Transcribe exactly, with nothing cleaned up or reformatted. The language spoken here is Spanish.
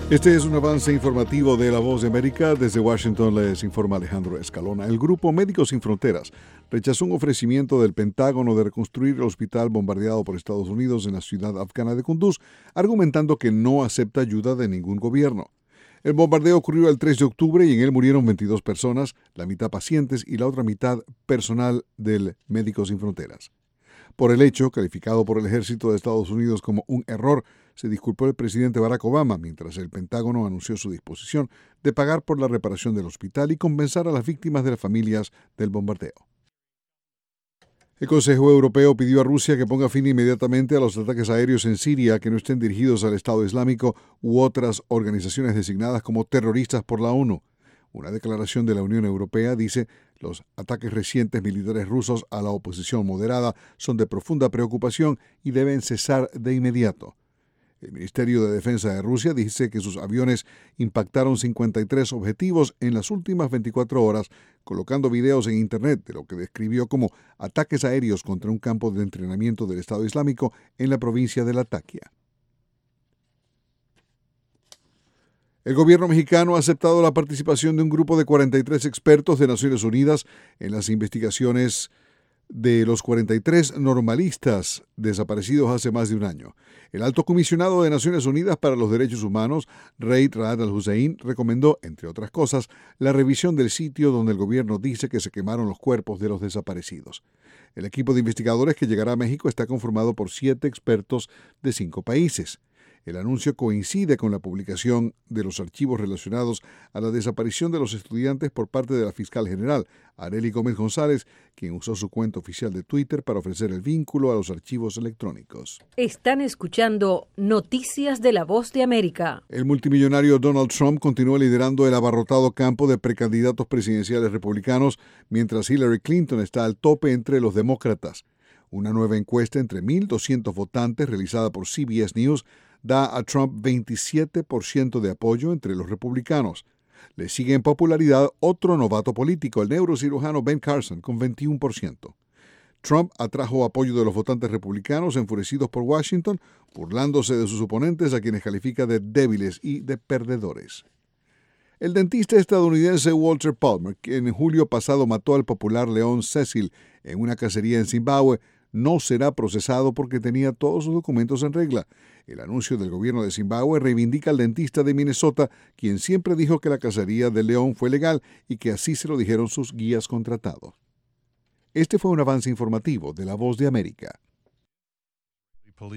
Este es un avance informativo de La Voz de América. Desde Washington les informa Alejandro Escalona. El grupo Médicos Sin Fronteras rechazó un ofrecimiento del Pentágono de reconstruir el hospital bombardeado por Estados Unidos en la ciudad afgana de Kunduz, argumentando que no acepta ayuda de ningún gobierno. El bombardeo ocurrió el tres de octubre y en él murieron veintidós personas, la mitad pacientes y la otra mitad personal del Médicos Sin Fronteras. Por el hecho, calificado por el ejército de Estados Unidos como un error, se disculpó el presidente Barack Obama, mientras el Pentágono anunció su disposición de pagar por la reparación del hospital y compensar a las víctimas de las familias del bombardeo. El Consejo Europeo pidió a Rusia que ponga fin inmediatamente a los ataques aéreos en Siria que no estén dirigidos al Estado Islámico u otras organizaciones designadas como terroristas por la ONU. Una declaración de la Unión Europea dice: los ataques recientes militares rusos a la oposición moderada son de profunda preocupación y deben cesar de inmediato. El Ministerio de Defensa de Rusia dice que sus aviones impactaron cincuenta y tres objetivos en las últimas veinticuatro horas, colocando videos en Internet de lo que describió como ataques aéreos contra un campo de entrenamiento del Estado Islámico en la provincia de Latakia. El gobierno mexicano ha aceptado la participación de un grupo de cuarenta y tres expertos de Naciones Unidas en las investigaciones de los cuarenta y tres normalistas desaparecidos hace más de un año. El alto comisionado de Naciones Unidas para los Derechos Humanos, Raid Raad al-Hussein, recomendó, entre otras cosas, la revisión del sitio donde el gobierno dice que se quemaron los cuerpos de los desaparecidos. El equipo de investigadores que llegará a México está conformado por siete expertos de cinco países. El anuncio coincide con la publicación de los archivos relacionados a la desaparición de los estudiantes por parte de la fiscal general, Arely Gómez González, quien usó su cuenta oficial de Twitter para ofrecer el vínculo a los archivos electrónicos. Están escuchando Noticias de La Voz de América. El multimillonario Donald Trump continúa liderando el abarrotado campo de precandidatos presidenciales republicanos, mientras Hillary Clinton está al tope entre los demócratas. Una nueva encuesta entre mil doscientos votantes realizada por C B S News da a Trump veintisiete por ciento de apoyo entre los republicanos. Le sigue en popularidad otro novato político, el neurocirujano Ben Carson, con veintiuno por ciento. Trump atrajo apoyo de los votantes republicanos enfurecidos por Washington, burlándose de sus oponentes a quienes califica de débiles y de perdedores. El dentista estadounidense Walter Palmer, quien en julio pasado mató al popular león Cecil en una cacería en Zimbabue, no será procesado porque tenía todos sus documentos en regla. El anuncio del gobierno de Zimbabue reivindica al dentista de Minnesota, quien siempre dijo que la cacería del león fue legal y que así se lo dijeron sus guías contratados. Este fue un avance informativo de La Voz de América.